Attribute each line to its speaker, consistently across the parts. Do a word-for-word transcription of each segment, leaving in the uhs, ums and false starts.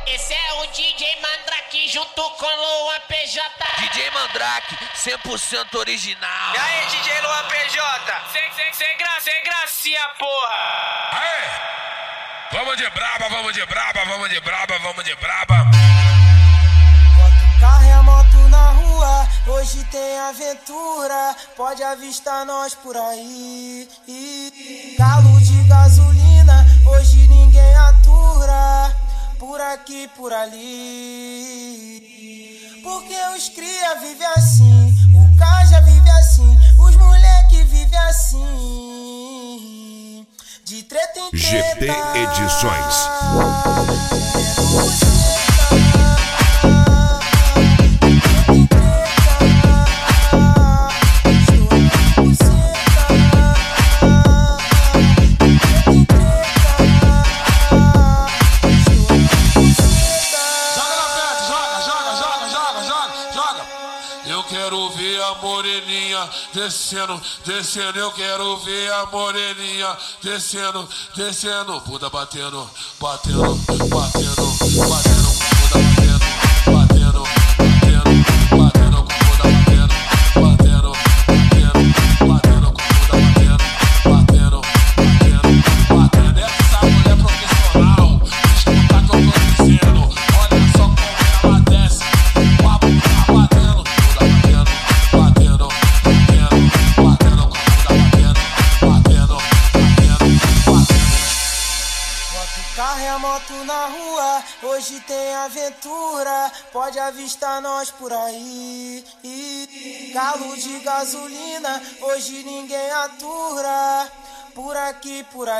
Speaker 1: Esse é o D J Mandrake junto com Luan P J.
Speaker 2: D J Mandrake, cem por cento original.
Speaker 3: E aí, D J Luan P J? Sem, sem, sem graça, sem gracinha, porra.
Speaker 4: Aê! Vamos de braba, vamos de braba, vamos de braba, vamos de braba.
Speaker 5: Bota o carro e a moto na rua, hoje tem aventura, pode avistar nós por aí. Galo de gasolina, hoje ninguém atura, por aqui, por ali. Porque os cria vive assim, o Caja vive assim, os moleque vive assim, de treta em treta.
Speaker 6: G T Edições.
Speaker 4: Eu quero ver a moreninha descendo, descendo. Eu quero ver a moreninha descendo, descendo. Bunda batendo, batendo, batendo, batendo. Bunda batendo, batendo, batendo, batendo. Bunda batendo, batendo, batendo, batendo. Bunda batendo, batendo, batendo, batendo. Essa mulher profissional, escuta que eu tô dizendo. Olha só como ela desce, o papo tá batendo.
Speaker 5: Carro e a moto na rua, hoje tem aventura, pode avistar nós por aí. Galo de gasolina, hoje ninguém atura, por aqui, por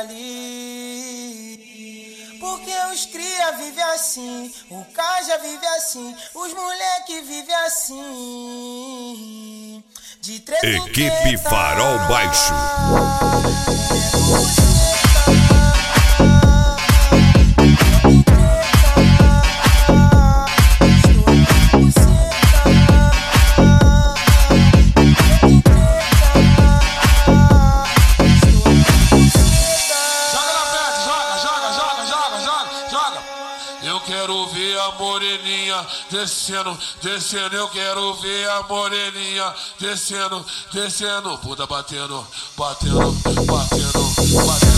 Speaker 5: ali. Porque os cria vive assim, o Caja vive assim, os moleque vive assim, de treta em treta.
Speaker 6: Equipe Farol Baixo.
Speaker 4: Eu quero ver a moreninha descendo, descendo. Eu quero ver a moreninha descendo, descendo. Bunda batendo, batendo, batendo, batendo.